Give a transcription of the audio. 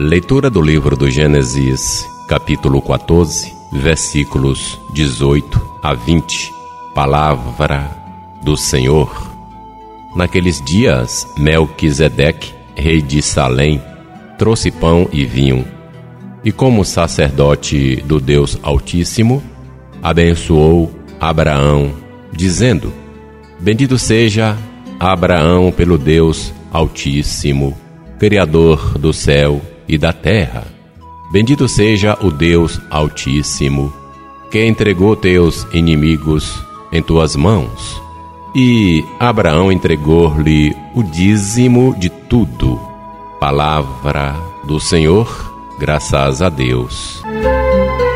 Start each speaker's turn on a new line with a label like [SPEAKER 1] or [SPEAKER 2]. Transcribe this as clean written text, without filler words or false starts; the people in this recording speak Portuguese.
[SPEAKER 1] Leitura do livro do Gênesis, capítulo 14, versículos 18 a 20. Palavra do Senhor. Naqueles dias, Melquisedeque, rei de Salém, trouxe pão e vinho, e como sacerdote do Deus Altíssimo, abençoou Abraão, dizendo: Bendito seja Abraão pelo Deus Altíssimo, Criador do céu e da terra. Bendito seja o Deus Altíssimo, que entregou teus inimigos em tuas mãos. E Abraão entregou-lhe o dízimo de tudo. Palavra do Senhor, graças a Deus.